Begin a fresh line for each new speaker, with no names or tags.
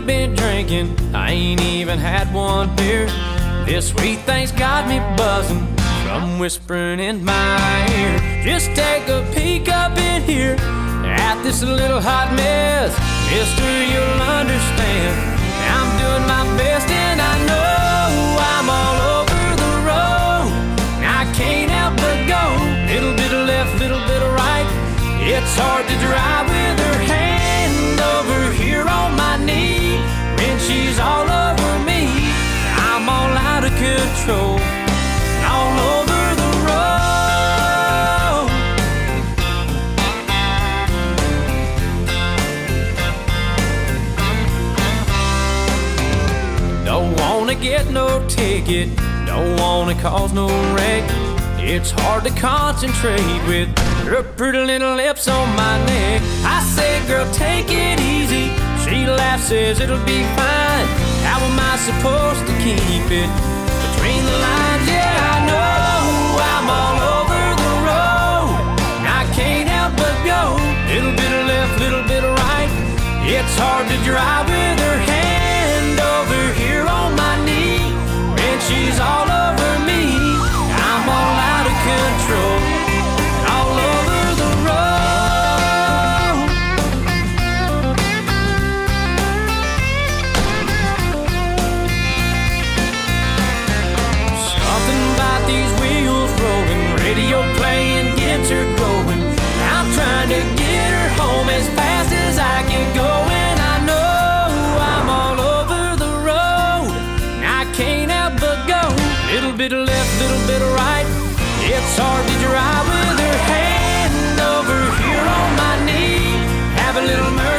been drinking, I ain't even had one beer. This sweet thing's got me buzzing from whispering in my ear. Just take a peek up in here at this little hot mess. Mister, you'll understand, I'm doing my best and I know I'm all over the road. I can't help but go, little bit of left, little bit of right. It's hard to drive with her hand over here on my knee when she's all over me. I'm all out of control, all over the road. Don't wanna get no ticket, don't wanna cause no wreck. It's hard to concentrate with her pretty little lips on my neck. I say, girl, take it easy. She laughs, says it'll be fine. How am I supposed to keep it between the lines? Yeah, I know I'm all over the road. I can't help but go, little bit of left, little bit of right. It's hard to drive with her hand over here on my knee when she's all over me. I'm all out of control, all over the road. Something about these wheels rolling, radio playing gets her going. I'm trying to get her home as fast as I can go, and I know I'm all over the road. I can't help but go, little bit of left, little bit of right. It's hard to drive with her hand over here on my knee. Have a little mercy.